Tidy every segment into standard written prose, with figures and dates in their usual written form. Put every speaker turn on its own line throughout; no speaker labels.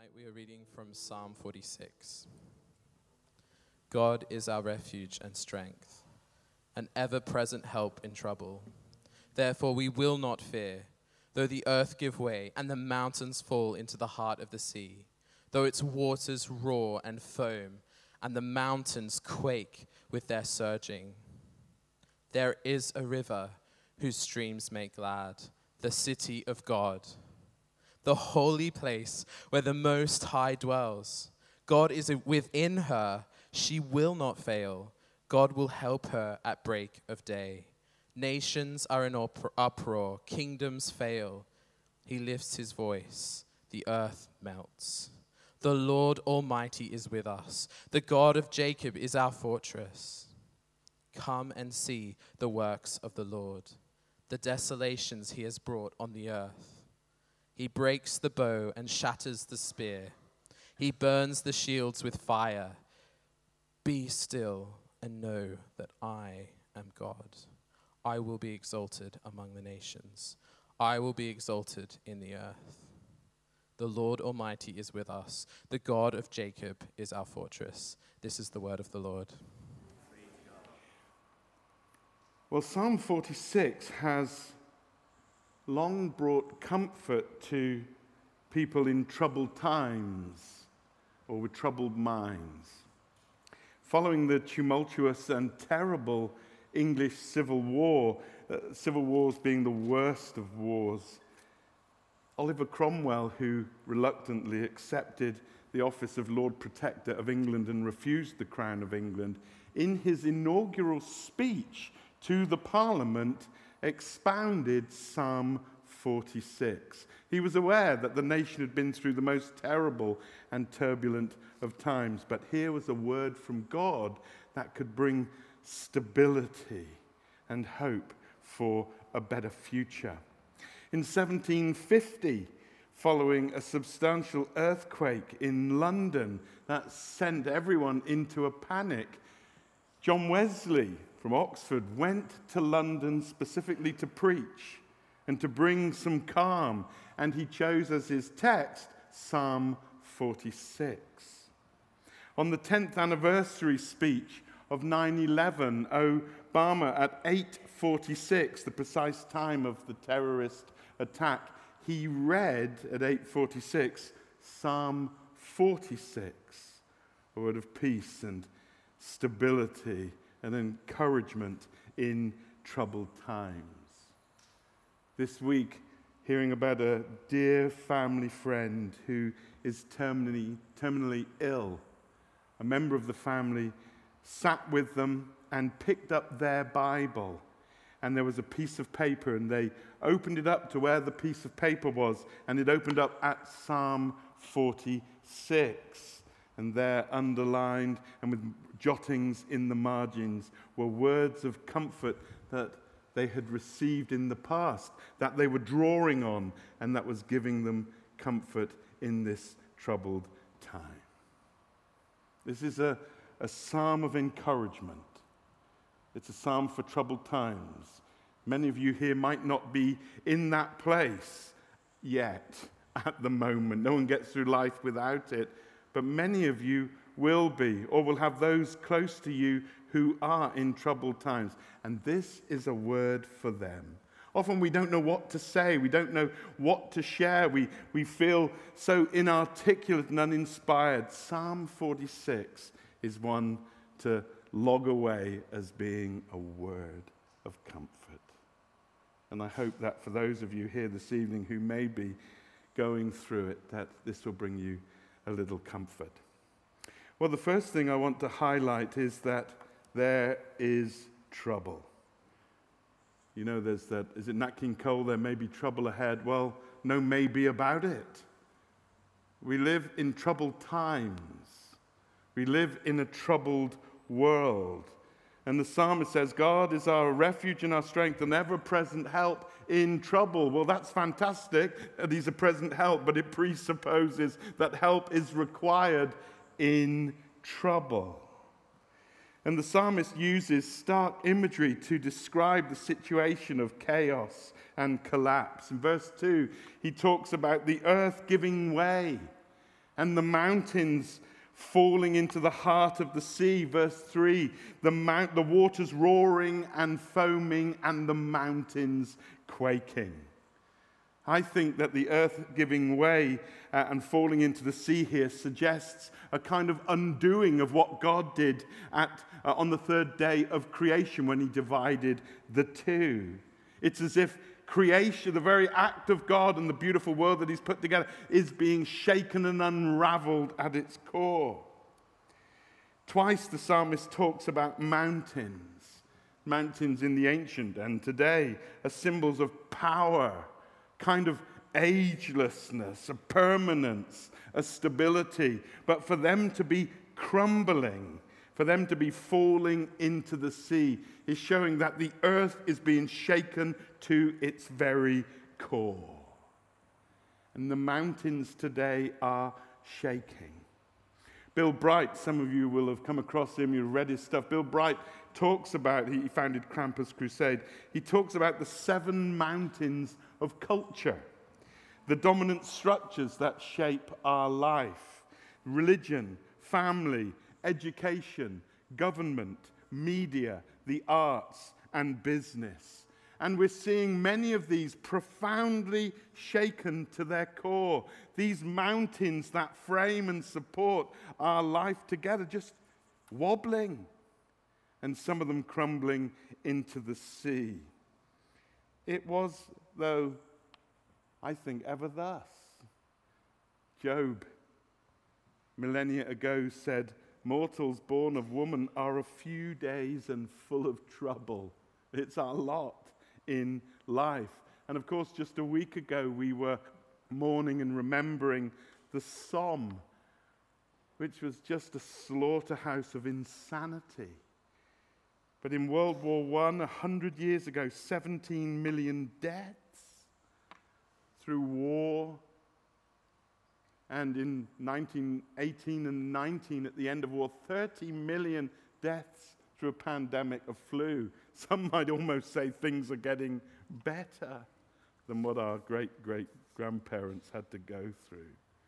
Tonight we are reading from Psalm 46. God is our refuge and strength, an ever-present help in trouble. Therefore we will not fear, though the earth give way and the mountains fall into the heart of the sea, though its waters roar and foam and the mountains quake with their surging. There is a river whose streams make glad, the city of God, the holy place where the Most High dwells. God is within her. She will not fail. God will help her at break of day. Nations are in uproar. Kingdoms fail. He lifts his voice. The earth melts. The Lord Almighty is with us. The God of Jacob is our fortress. Come and see the works of the Lord, the desolations he has brought on the earth. He breaks the bow and shatters the spear. He burns the shields with fire. Be still and know that I am God. I will be exalted among the nations. I will be exalted in the earth. The Lord Almighty is with us. The God of Jacob is our fortress. This is the word of the Lord.
Well, Psalm 46 has long brought comfort to people in troubled times or with troubled minds. Following the tumultuous and terrible English Civil War, civil wars being the worst of wars, Oliver Cromwell, who reluctantly accepted the office of Lord Protector of England and refused the crown of England, in his inaugural speech to the Parliament, expounded Psalm 46. He was aware that the nation had been through the most terrible and turbulent of times, but here was a word from God that could bring stability and hope for a better future. In 1750, following a substantial earthquake in London that sent everyone into a panic, John Wesley from Oxford went to London specifically to preach and to bring some calm, and he chose as his text Psalm 46. On the 10th anniversary speech of 9/11, Obama at 8:46, the precise time of the terrorist attack, he read at 8:46 Psalm 46, a word of peace and stability and encouragement in troubled times. This week, hearing about a dear family friend who is terminally ill, a member of the family sat with them and picked up their Bible. And there was a piece of paper, and they opened it up to where the piece of paper was, and it opened up at Psalm 46. And there, underlined and with jottings in the margins, were words of comfort that they had received in the past, that they were drawing on, and that was giving them comfort in this troubled time. This is a psalm of encouragement. It's a psalm for troubled times. Many of you here might not be in that place yet at the moment. No one gets through life without it. But many of you will be, or will have those close to you who are in troubled times. And this is a word for them. Often we don't know what to say. We don't know what to share. We feel so inarticulate and uninspired. Psalm 46 is one to log away as being a word of comfort. And I hope that for those of you here this evening who may be going through it, that this will bring you a little comfort. Well, the first thing I want to highlight is that there is trouble. You know, there's that, is it Nat King Cole, there may be trouble ahead? Well, no maybe about it. We live in troubled times. We live in a troubled world. And the psalmist says, God is our refuge and our strength, an ever-present help in trouble. Well, that's fantastic that he's a present help, but it presupposes that help is required in trouble. And the psalmist uses stark imagery to describe the situation of chaos and collapse. In verse 2, he talks about the earth giving way and the mountains falling into the heart of the sea. Verse 3, the waters roaring and foaming and the mountains quaking. I think that the earth giving way and falling into the sea here suggests a kind of undoing of what God did on the third day of creation when he divided the two. It's as if creation, the very act of God and the beautiful world that he's put together, is being shaken and unraveled at its core. Twice the psalmist talks about mountains. Mountains in the ancient and today are symbols of power, kind of agelessness, a permanence, a stability. But for them to be crumbling, for them to be falling into the sea, is showing that the earth is being shaken to its very core. And the mountains today are shaking. Bill Bright, some of you will have come across him, you've read his stuff. Bill Bright talks about, he founded Krampus Crusade, he talks about the 7 mountains of culture, the dominant structures that shape our life: religion, family, education, government, media, the arts, and business. And we're seeing many of these profoundly shaken to their core. These mountains that frame and support our life together just wobbling, and some of them crumbling into the sea. It was, though, I think, ever thus. Job, millennia ago, said, "Mortals born of woman are a few days and full of trouble." It's our lot in life. And of course, just a week ago, we were mourning and remembering the Somme, which was just a slaughterhouse of insanity. But in World War I, 100 years ago, 17 million deaths through war. And in 1918 and 19, at the end of war, 30 million deaths through a pandemic of flu. Some might almost say things are getting better than what our great-great-grandparents had to go through.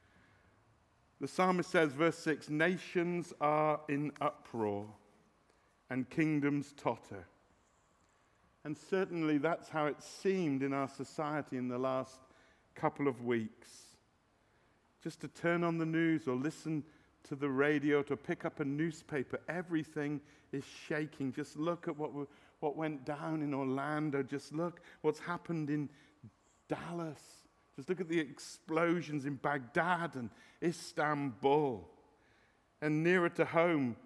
The psalmist says, verse 6, "Nations are in uproar, and kingdoms totter." And certainly that's how it seemed in our society in the last couple of weeks. Just to turn on the news or listen to the radio, to pick up a newspaper, everything is shaking. Just look at what went down in Orlando. Just look what's happened in Dallas. Just look at the explosions in Baghdad and Istanbul. And nearer to home,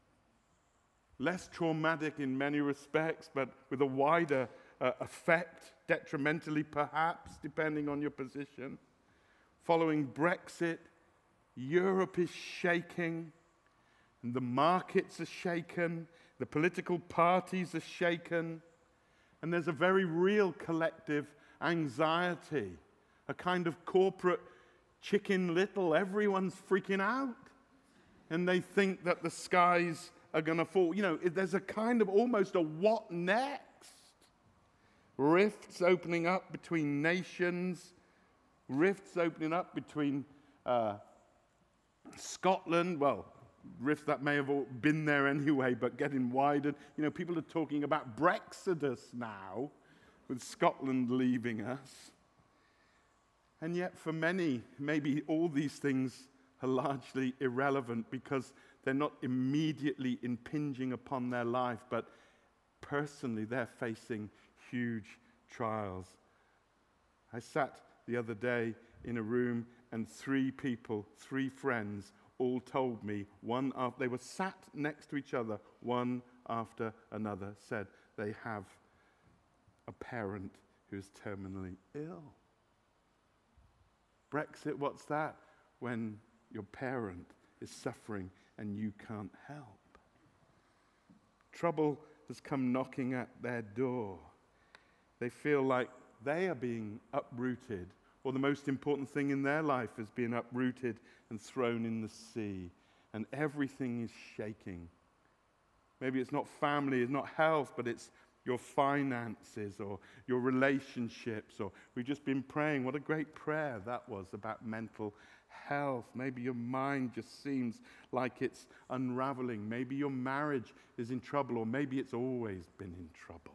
less traumatic in many respects, but with a wider effect, detrimentally perhaps, depending on your position. Following Brexit, Europe is shaking, and the markets are shaken, the political parties are shaken, and there's a very real collective anxiety, a kind of corporate Chicken Little. Everyone's freaking out, and they think that the skies are going to fall. You know, there's a kind of almost a what next? Rifts opening up between nations, rifts opening up between Scotland, well, rifts that may have all been there anyway, but getting wider. You know, people are talking about Brexodus now, with Scotland leaving us. And yet for many, maybe all these things are largely irrelevant because they're not immediately impinging upon their life, but personally they're facing huge trials. I sat the other day in a room and 3 people, 3 friends, all told me, they were sat next to each other, one after another, said they have a parent who's terminally ill. Brexit, what's that? When your parent is suffering and you can't help. Trouble has come knocking at their door. They feel like they are being uprooted, or the most important thing in their life is being uprooted and thrown in the sea, and everything is shaking. Maybe it's not family, it's not health, but it's your finances or your relationships, or we've just been praying. What a great prayer that was about mental health. Maybe your mind just seems like it's unraveling. Maybe your marriage is in trouble, or maybe it's always been in trouble.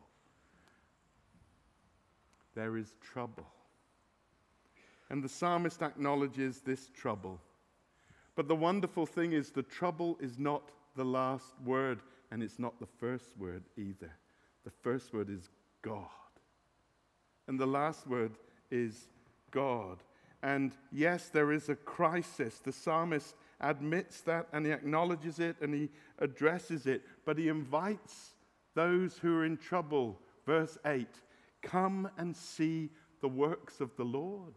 There is trouble. And the psalmist acknowledges this trouble. But the wonderful thing is, the trouble is not the last word, and it's not the first word either. The first word is God. And the last word is God. And yes, there is a crisis. The psalmist admits that, and he acknowledges it, and he addresses it. But he invites those who are in trouble. Verse 8, come and see the works of the Lord.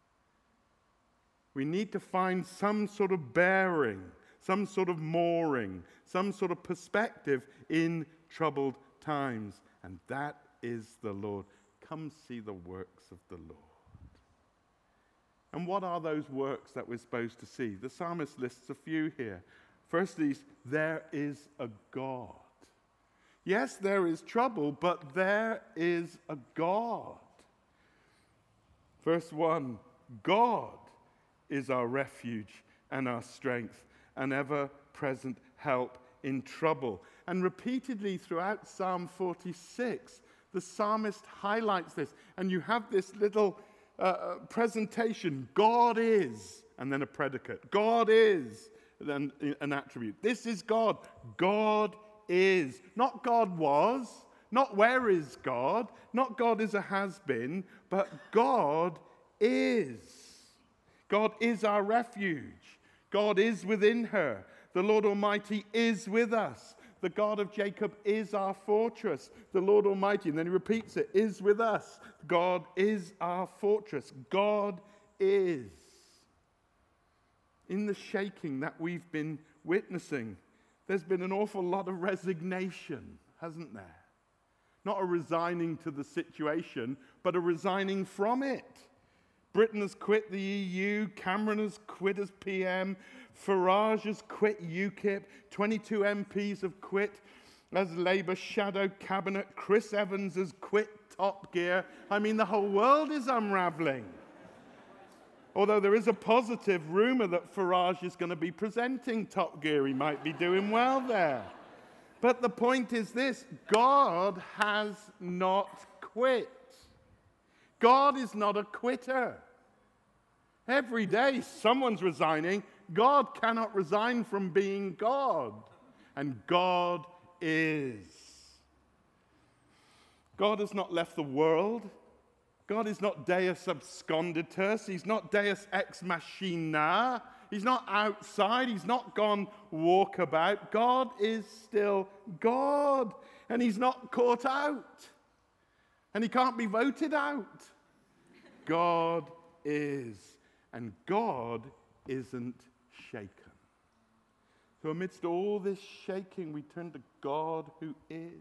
We need to find some sort of bearing, some sort of mooring, some sort of perspective in troubled times. And that is the Lord. Come see the works of the Lord. And what are those works that we're supposed to see? The psalmist lists a few here. Firstly, there is a God. Yes, there is trouble, but there is a God. Verse 1, God is our refuge and our strength, an ever-present help in trouble. And repeatedly throughout Psalm 46, the psalmist highlights this. And you have this little presentation. God is, and then a predicate. God is, then an attribute. This is God. God is. Not God was, not where is God, not God is a has-been, but God is. God is our refuge. God is within her. The Lord Almighty is with us. The God of Jacob is our fortress. The Lord Almighty, and then he repeats it, is with us. God is our fortress. God is. In the shaking that we've been witnessing, there's been an awful lot of resignation, hasn't there? Not a resigning to the situation, but a resigning from it. Britain has quit the EU, Cameron has quit as PM, Farage has quit UKIP, 22 MPs have quit as Labour shadow cabinet, Chris Evans has quit Top Gear. I mean, the whole world is unravelling. Although there is a positive rumour that Farage is going to be presenting Top Gear. He might be doing well there. But the point is this, God has not quit. God is not a quitter. Every day someone's resigning. God cannot resign from being God. And God is. God has not left the world. God is not Deus absconditus. He's not Deus ex machina. He's not outside. He's not gone walkabout. God is still God. And he's not caught out. And he can't be voted out. God is. And God isn't shaken. So amidst all this shaking, we turn to God who is.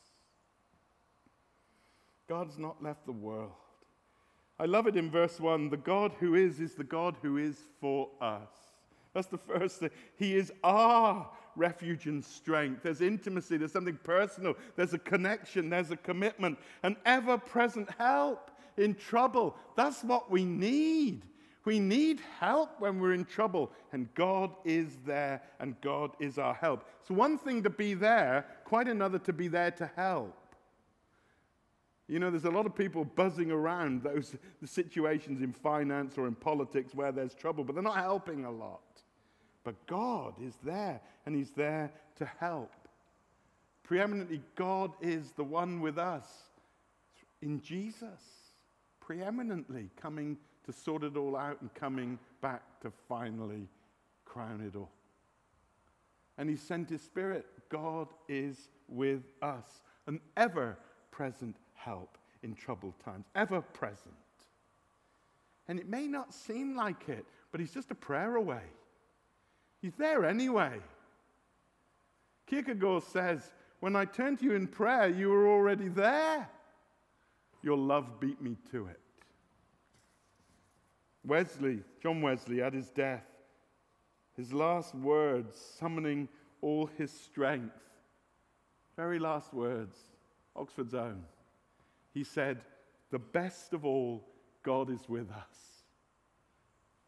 God's not left the world. I love it in verse 1. The God who is the God who is for us. That's the first thing. He is our refuge and strength. There's intimacy. There's something personal. There's a connection. There's a commitment. An ever-present help in trouble. That's what we need. We need help when we're in trouble. And God is there, and God is our help. It's one thing to be there, quite another to be there to help. You know, there's a lot of people buzzing around the situations in finance or in politics where there's trouble, but they're not helping a lot. But God is there, and he's there to help. Preeminently, God is the one with us in Jesus. Preeminently coming to sort it all out and coming back to finally crown it all. And he sent his Spirit. God is with us. An ever-present help in troubled times. Ever-present. And it may not seem like it, but he's just a prayer away. He's there anyway. Kierkegaard says, when I turned to you in prayer, you were already there. Your love beat me to it. John Wesley, at his death, his last words, summoning all his strength, very last words, Oxford's own. He said, the best of all, God is with us.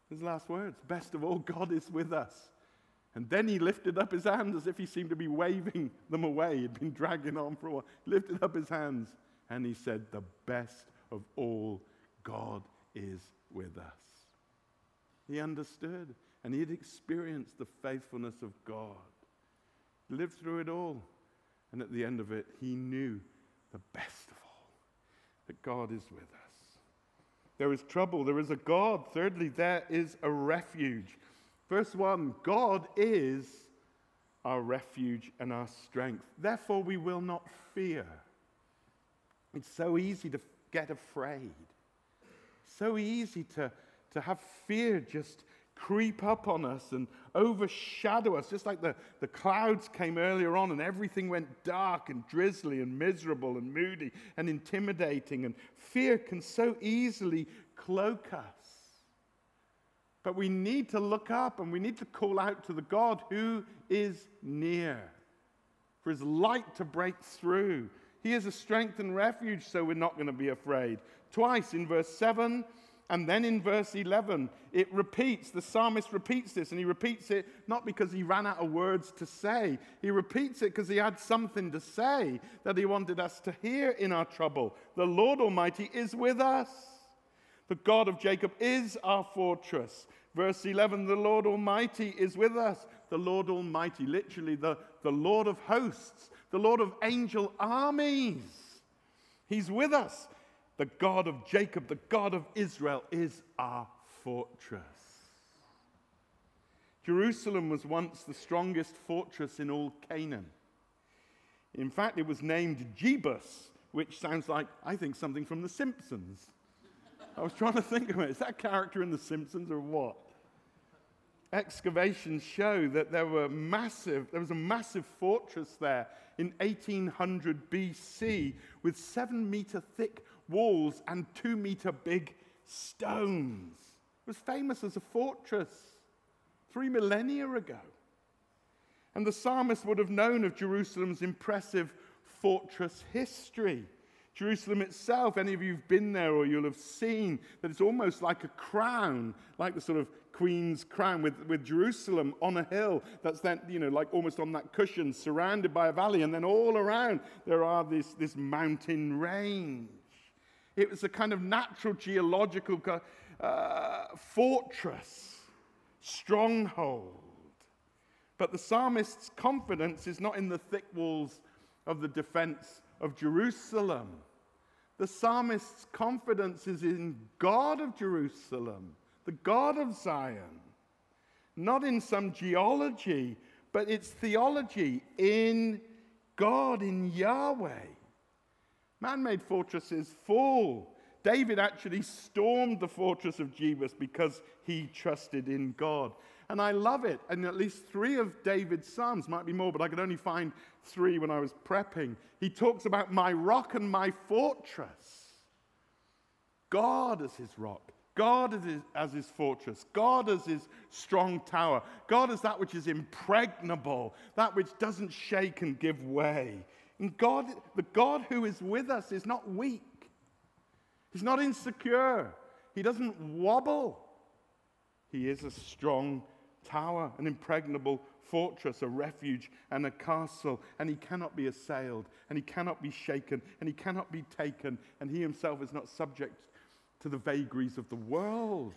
His last words. Best of all, God is with us. And then he lifted up his hands as if he seemed to be waving them away. He'd been dragging on for a while. He lifted up his hands and he said, the best of all, God is with us. He understood and he had experienced the faithfulness of God. He lived through it all. And at the end of it, he knew the best of all, that God is with us. There is trouble, there is a God. Thirdly, there is a refuge. Verse 1, God is our refuge and our strength. Therefore, we will not fear. It's so easy to get afraid. So easy to have fear just creep up on us and overshadow us, just like the clouds came earlier on and everything went dark and drizzly and miserable and moody and intimidating, and fear can so easily cloak us. But we need to look up and we need to call out to the God who is near, for his light to break through. He is a strength and refuge, so we're not going to be afraid. Twice in verse 7 and then in verse 11, it repeats, the psalmist repeats this, and he repeats it not because he ran out of words to say. He repeats it because he had something to say that he wanted us to hear in our trouble. The Lord Almighty is with us. The God of Jacob is our fortress. Verse 11, the Lord Almighty is with us. The Lord Almighty, literally the Lord of hosts, the Lord of angel armies. He's with us. The God of Jacob, the God of Israel, is our fortress. Jerusalem was once the strongest fortress in all Canaan. In fact, it was named Jebus, which sounds like, I think, something from The Simpsons. I was trying to think of it. Is that character in The Simpsons or what? Excavations show that there was a massive fortress there in 1800 BC with 7-meter thick walls and 2-meter big stones. It was famous as a fortress 3 millennia ago. And the psalmist would have known of Jerusalem's impressive fortress history. Jerusalem itself, any of you who've been there or you'll have seen that it's almost like a crown, like the sort of queen's crown with Jerusalem on a hill that's then, like almost on that cushion, surrounded by a valley, and then all around there are this mountain range. It was a kind of natural geological fortress, stronghold. But the psalmist's confidence is not in the thick walls of the defense of Jerusalem. The psalmist's confidence is in God of Jerusalem, the God of Zion. Not in some geology, but it's theology in God, in Yahweh. Man-made fortresses fall. David actually stormed the fortress of Jebus because he trusted in God. And I love it. And at least 3 of David's psalms, might be more, but I could only find 3 when I was prepping. He talks about my rock and my fortress. God as his rock. God as his fortress. God as his strong tower. God as that which is impregnable. That which doesn't shake and give way. And God, the God who is with us is not weak. He's not insecure. He doesn't wobble. He is a strong tower, an impregnable fortress, a refuge and a castle, and he cannot be assailed, and he cannot be shaken, and he cannot be taken, and he himself is not subject to the vagaries of the world.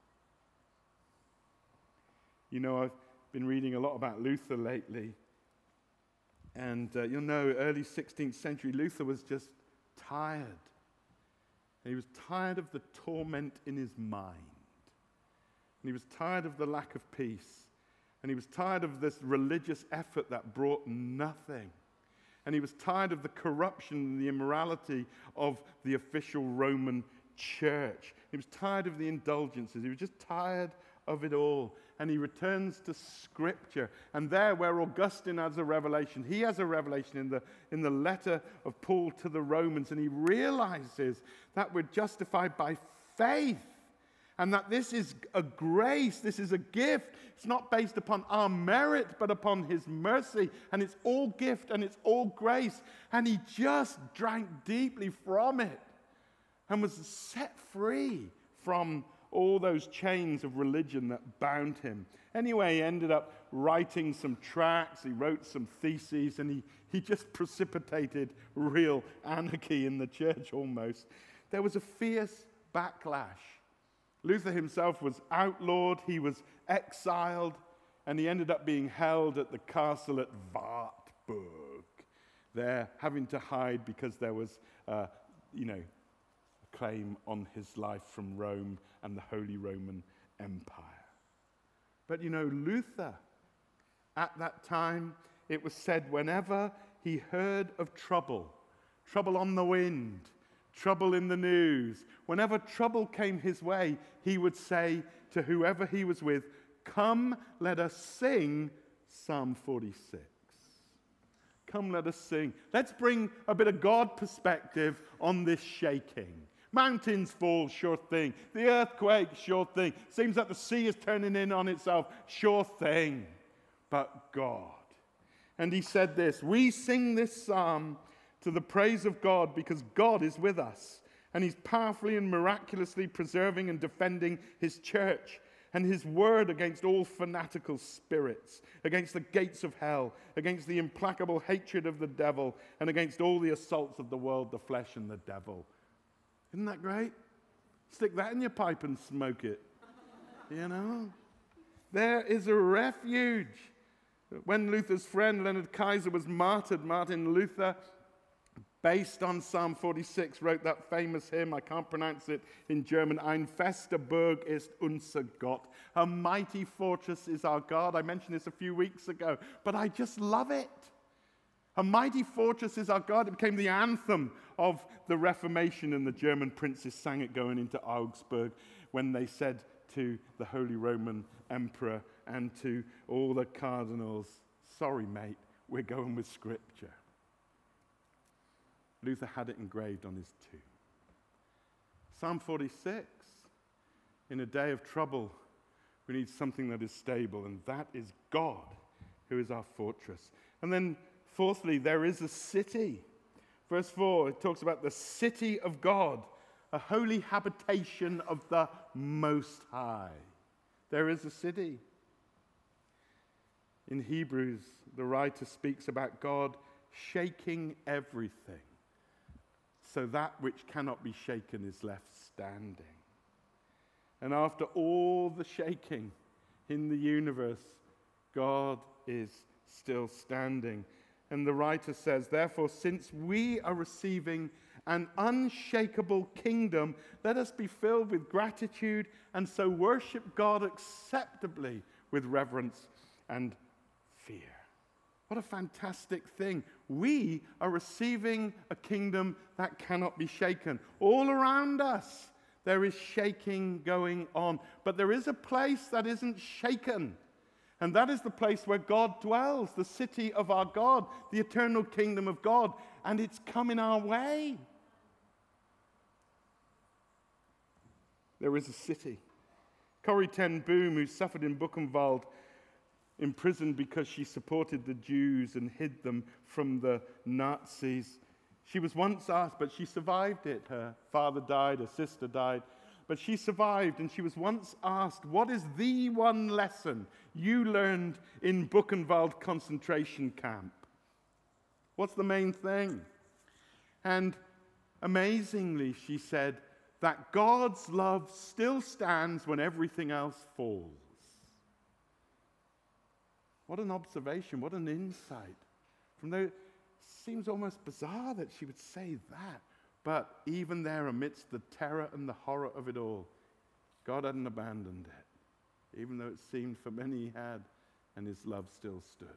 I've been reading a lot about Luther lately, and you'll know early 16th century Luther was just tired. And he was tired of the torment in his mind. And he was tired of the lack of peace. And he was tired of this religious effort that brought nothing. And he was tired of the corruption and the immorality of the official Roman church. He was tired of the indulgences. He was just tired of it all. And he returns to Scripture. And there, where Augustine has a revelation, he has a revelation in the letter of Paul to the Romans. And he realizes that we're justified by faith. And that this is a grace, this is a gift. It's not based upon our merit, but upon his mercy. And it's all gift and it's all grace. And he just drank deeply from it and was set free from all those chains of religion that bound him. Anyway, he ended up writing some tracts, he wrote some theses, and he just precipitated real anarchy in the church almost. There was a fierce backlash. Luther himself was outlawed, he was exiled, and he ended up being held at the castle at Wartburg, there having to hide because there was, a claim on his life from Rome and the Holy Roman Empire. But Luther, at that time, it was said whenever he heard of trouble on the wind, trouble in the news, whenever trouble came his way, he would say to whoever he was with, "Come, let us sing Psalm 46. Come, let us sing. Let's bring a bit of God perspective on this shaking. Mountains fall, sure thing. The earthquake, sure thing. Seems like the sea is turning in on itself, sure thing. But God." And he said this, "We sing this psalm to the praise of God because God is with us. And he's powerfully and miraculously preserving and defending his church and his word against all fanatical spirits, against the gates of hell, against the implacable hatred of the devil, and against all the assaults of the world, the flesh, and the devil." Isn't that great? Stick that in your pipe and smoke it. There is a refuge. When Luther's friend Leonard Kaiser was martyred, Martin Luther, based on Psalm 46, wrote that famous hymn, I can't pronounce it in German, "Ein fester Burg ist unser Gott." A mighty fortress is our God. I mentioned this a few weeks ago, but I just love it. A mighty fortress is our God. It became the anthem of the Reformation, and the German princes sang it going into Augsburg when they said to the Holy Roman Emperor and to all the cardinals, "Sorry, mate, we're going with Scripture." Luther had it engraved on his tomb. Psalm 46, in a day of trouble, we need something that is stable, and that is God, who is our fortress. And then fourthly, there is a city. Verse 4, it talks about the city of God, a holy habitation of the Most High. There is a city. In Hebrews, the writer speaks about God shaking everything, so that which cannot be shaken is left standing. And after all the shaking in the universe, God is still standing. And the writer says, "Therefore, since we are receiving an unshakable kingdom, let us be filled with gratitude and so worship God acceptably with reverence and fear." What a fantastic thing. We are receiving a kingdom that cannot be shaken. All around us, there is shaking going on. But there is a place that isn't shaken. And that is the place where God dwells, the city of our God, the eternal kingdom of God. And it's coming our way. There is a city. Corrie ten Boom, who suffered in Buchenwald, imprisoned because she supported the Jews and hid them from the Nazis. She was once asked, but she survived it. Her father died, her sister died. But she survived, and she was once asked, "What is the one lesson you learned in Buchenwald concentration camp? What's the main thing?" And amazingly, she said that God's love still stands when everything else falls. What an observation, what an insight. It seems almost bizarre that she would say that. But even there, amidst the terror and the horror of it all, God hadn't abandoned it, even though it seemed for many he had, and his love still stood.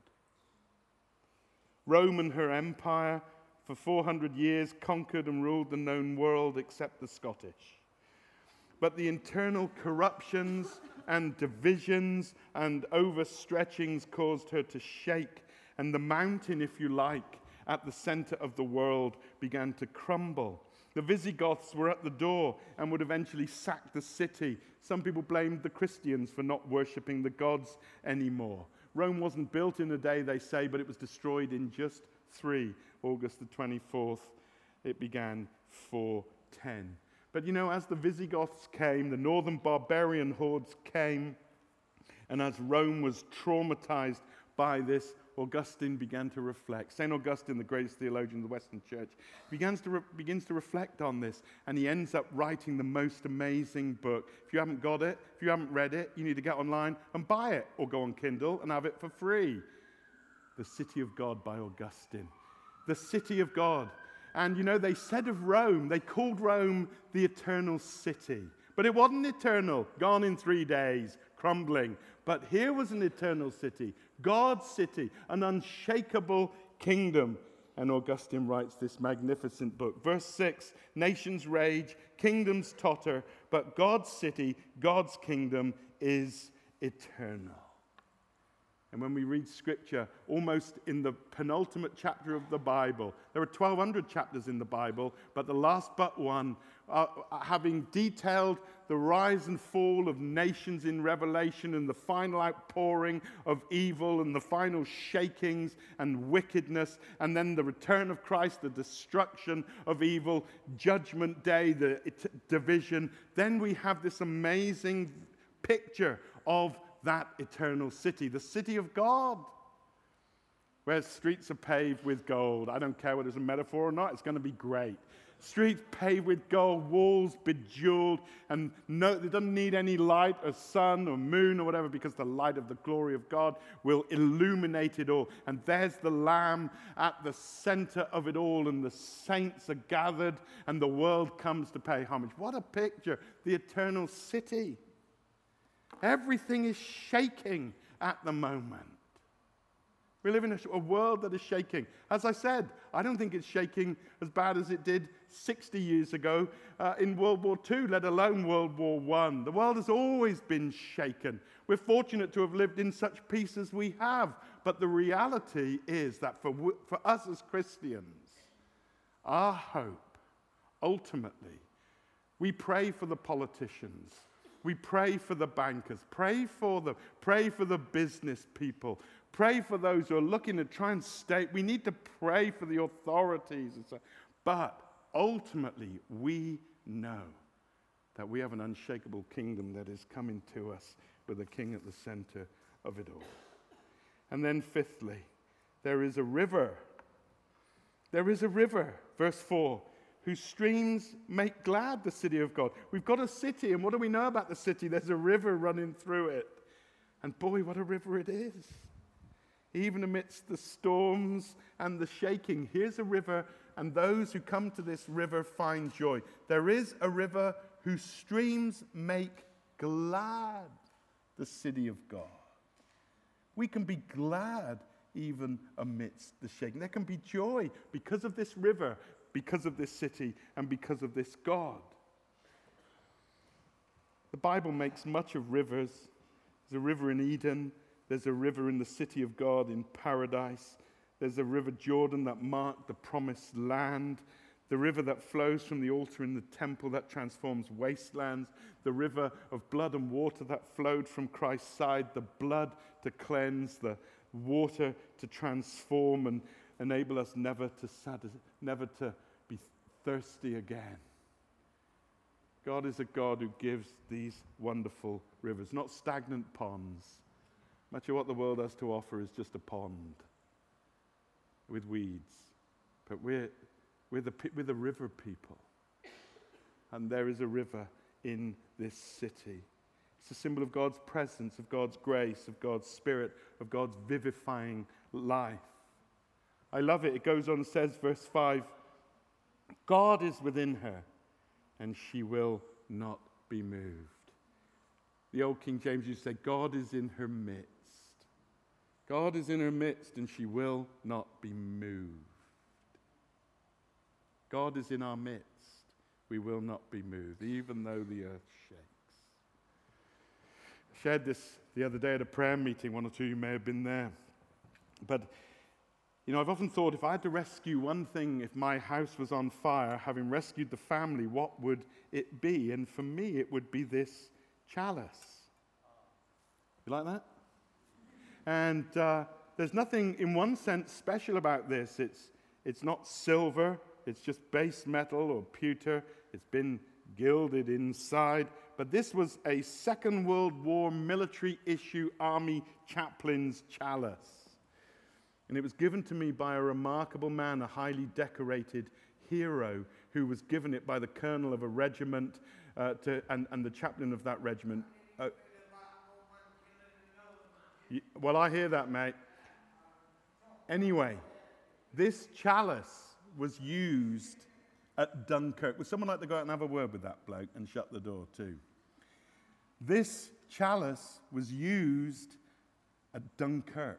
Rome and her empire for 400 years conquered and ruled the known world except the Scottish. But the internal corruptions and divisions and overstretchings caused her to shake, and the mountain, if you like, at the center of the world began to crumble. The Visigoths were at the door and would eventually sack the city. Some people blamed the Christians for not worshipping the gods anymore. Rome wasn't built in a day, they say, but it was destroyed in just 3, August the 24th. It began 410. But as the Visigoths came, the northern barbarian hordes came, and as Rome was traumatized by this, Augustine began to reflect. St. Augustine, the greatest theologian of the Western Church, begins to reflect on this, and he ends up writing the most amazing book. If you haven't got it, if you haven't read it, you need to get online and buy it, or go on Kindle and have it for free. The City of God by Augustine. The City of God. And they said of Rome, they called Rome the eternal city. But it wasn't eternal, gone in 3 days, crumbling. But here was an eternal city, God's city, an unshakable kingdom. And Augustine writes this magnificent book. Verse 6, nations rage, kingdoms totter, but God's city, God's kingdom is eternal. And when we read Scripture, almost in the penultimate chapter of the Bible, there are 1,200 chapters in the Bible, but the last but one, having detailed the rise and fall of nations in Revelation and the final outpouring of evil and the final shakings and wickedness, and then the return of Christ, the destruction of evil, judgment day, the division, then we have this amazing picture of that eternal city, the city of God, where streets are paved with gold. I don't care whether it's a metaphor or not, it's going to be great. Streets paved with gold, walls bejeweled, and it doesn't need any light or sun or moon or whatever, because the light of the glory of God will illuminate it all. And there's the Lamb at the center of it all, and the saints are gathered, and the world comes to pay homage. What a picture, the eternal city. Everything is shaking at the moment. We live in a world that is shaking. As I said, I don't think it's shaking as bad as it did 60 years ago in World War II, let alone World War I. The world has always been shaken. We're fortunate to have lived in such peace as we have. But the reality is that for us as Christians, our hope, ultimately, we pray for the politicians. We pray for the bankers, pray for the business people, pray for those who are looking to try and stay. We need to pray for the authorities. And so. But ultimately, we know that we have an unshakable kingdom that is coming to us with a king at the center of it all. And then fifthly, there is a river. There is a river, verse 4. Whose streams make glad the city of God. We've got a city, and what do we know about the city? There's a river running through it. And boy, what a river it is. Even amidst the storms and the shaking, here's a river, and those who come to this river find joy. There is a river whose streams make glad the city of God. We can be glad even amidst the shaking. There can be joy because of this river, because of this city, and because of this God. The Bible makes much of rivers. There's a river in Eden. There's a river in the city of God in paradise. There's a river Jordan that marked the promised land. The river that flows from the altar in the temple that transforms wastelands. The river of blood and water that flowed from Christ's side. The blood to cleanse, the water to transform and enable us never to be thirsty again. God is a God who gives these wonderful rivers, not stagnant ponds. Much of what the world has to offer is just a pond with weeds. But we're the river people. And there is a river in this city. It's a symbol of God's presence, of God's grace, of God's Spirit, of God's vivifying life. I love it. It goes on and says, verse 5, God is within her, and she will not be moved. The old King James used to say, God is in her midst. God is in her midst, and she will not be moved. God is in our midst. We will not be moved, even though the earth shakes. I shared this the other day at a prayer meeting. One or two of you may have been there. But, I've often thought if I had to rescue one thing, if my house was on fire, having rescued the family, what would it be? And for me, it would be this chalice. You like that? And there's nothing, in one sense, special about this. It's not silver. It's just base metal or pewter. It's been gilded inside. But this was a Second World War military issue army chaplain's chalice. And it was given to me by a remarkable man, a highly decorated hero, who was given it by the colonel of a regiment and the chaplain of that regiment. Well, I hear that, mate. Anyway, this chalice was used at Dunkirk. Would someone like to go out and have a word with that bloke and shut the door too? This chalice was used at Dunkirk,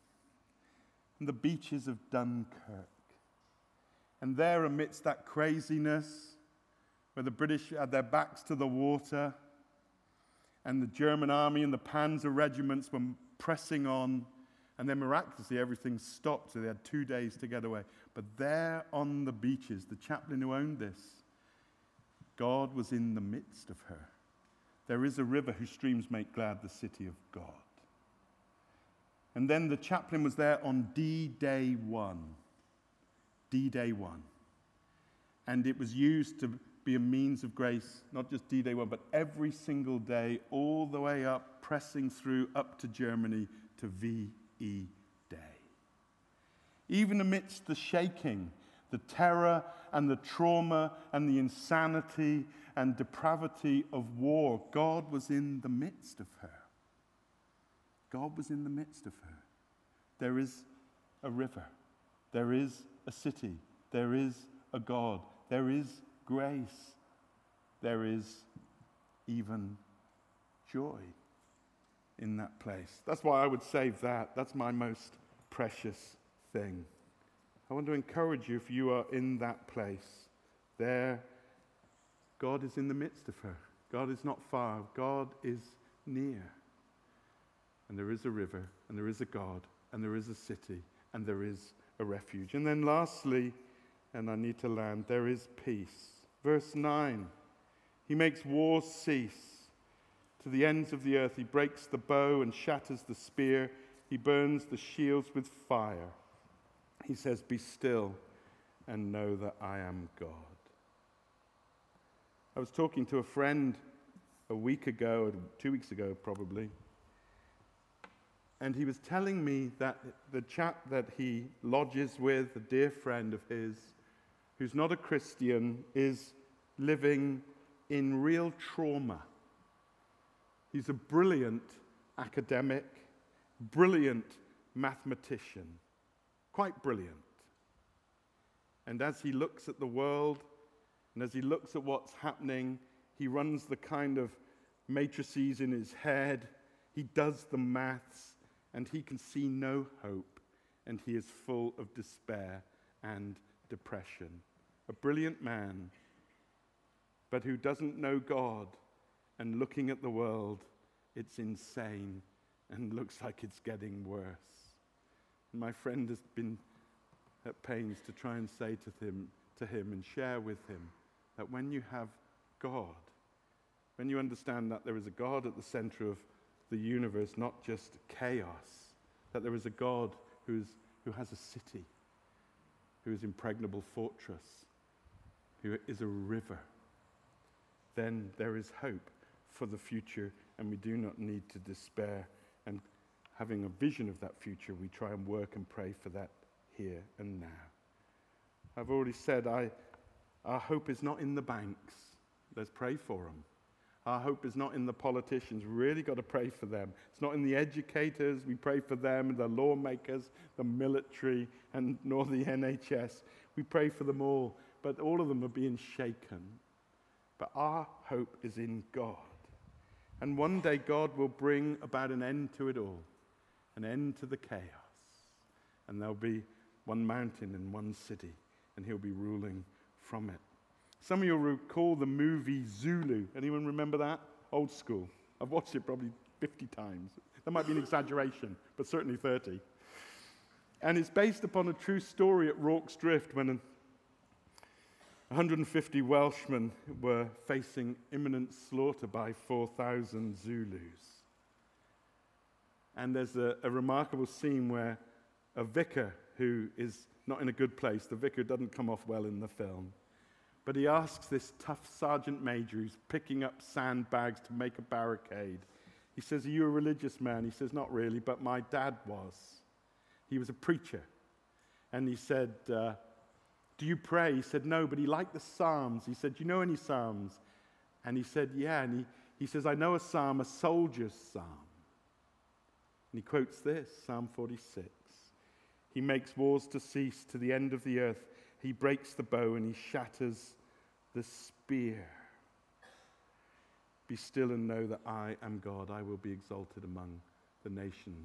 on the beaches of Dunkirk. And there, amidst that craziness, where the British had their backs to the water, and the German army and the Panzer regiments were pressing on, and then miraculously everything stopped, so they had 2 days to get away. But there on the beaches, the chaplain who owned this, God was in the midst of her. There is a river whose streams make glad the city of God. And then the chaplain was there on D-Day 1. D-Day 1. And it was used to be a means of grace, not just D-Day 1, but every single day, all the way up, pressing through up to Germany to VE Day. Even amidst the shaking, the terror and the trauma and the insanity and depravity of war, God was in the midst of her. God was in the midst of her. There is a river. There is a city. There is a God. There is grace. There is even joy in that place. That's why I would save that. That's my most precious thing. I want to encourage you, if you are in that place, there, God is in the midst of her. God is not far. God is near. And there is a river, and there is a God, and there is a city, and there is a refuge. And then lastly, and I need to land, there is peace. Verse 9, he makes wars cease to the ends of the earth. He breaks the bow and shatters the spear. He burns the shields with fire. He says, be still and know that I am God. I was talking to a friend a week ago, 2 weeks ago probably, and he was telling me that the chap that he lodges with, a dear friend of his, who's not a Christian, is living in real trauma. He's a brilliant academic, brilliant mathematician, quite brilliant. And as he looks at the world, and as he looks at what's happening, he runs the kind of matrices in his head, he does the maths, and he can see no hope, and he is full of despair and depression. A brilliant man, but who doesn't know God, and looking at the world, it's insane and looks like it's getting worse. And my friend has been at pains to try and say to him and share with him that when you have God, when you understand that there is a God at the center of the universe, not just chaos, that there is a God who has a city, who is impregnable fortress, who is a river, then there is hope for the future, and we do not need to despair. And having a vision of that future, we try and work and pray for that here and now. I've already said our hope is not in the banks. Let's pray for them. Our hope is not in the politicians. We really got to pray for them. It's not in the educators. We pray for them, the lawmakers, the military, and nor the NHS. We pray for them all, but all of them are being shaken. But our hope is in God. And one day God will bring about an end to it all, an end to the chaos. And there'll be one mountain and one city, and he'll be ruling from it. Some of you will recall the movie Zulu. Anyone remember that? Old school. I've watched it probably 50 times. That might be an exaggeration, but certainly 30. And it's based upon a true story at Rorke's Drift when 150 Welshmen were facing imminent slaughter by 4,000 Zulus. And there's a remarkable scene where a vicar who is not in a good place, the vicar doesn't come off well in the film, But he asks this tough sergeant major who's picking up sandbags to make a barricade. He says, "Are you a religious man?" He says, "Not really, but my dad was. He was a preacher." And he said, "Do you pray?" He said, "No, but he liked the Psalms." He said, "Do you know any Psalms?" And he said, "Yeah." And he says, "I know a psalm, a soldier's psalm." And he quotes this, Psalm 46. "He makes wars to cease to the end of the earth. He breaks the bow and he shatters the spear. Be still and know that I am God. I will be exalted among the nations."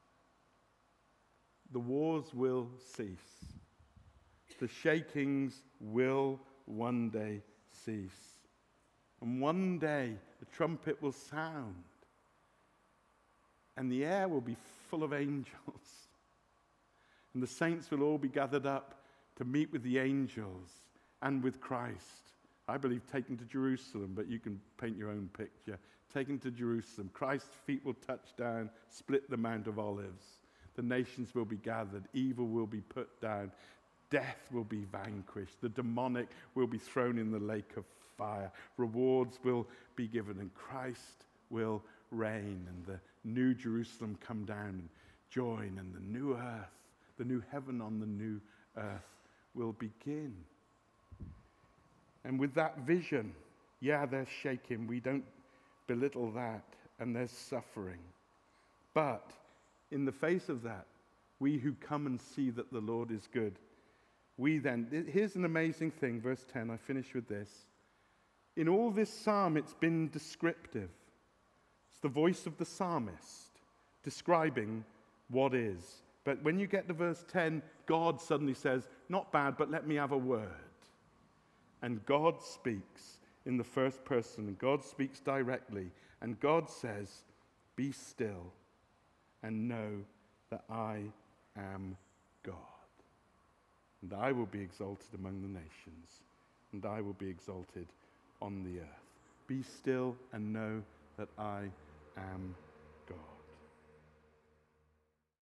The wars will cease. The shakings will one day cease. And one day the trumpet will sound. And the air will be full of angels. And the saints will all be gathered up to meet with the angels and with Christ. I believe taken to Jerusalem, but you can paint your own picture. Taken to Jerusalem. Christ's feet will touch down, split the Mount of Olives. The nations will be gathered. Evil will be put down. Death will be vanquished. The demonic will be thrown in the lake of fire. Rewards will be given, and Christ will reign, and the new Jerusalem come down and join, and the new earth, the new heaven on the new earth will begin. And with that vision, yeah, there's shaking. We don't belittle that, and there's suffering. But in the face of that, we who come and see that the Lord is good, we then, here's an amazing thing, verse 10, I finish with this. In all this psalm, it's been descriptive. It's the voice of the psalmist describing what is. But when you get to verse 10, God suddenly says, "Not bad, but let me have a word." And God speaks in the first person, and God speaks directly. And God says, "Be still and know that I am God. And I will be exalted among the nations, and I will be exalted on the earth." Be still and know that I am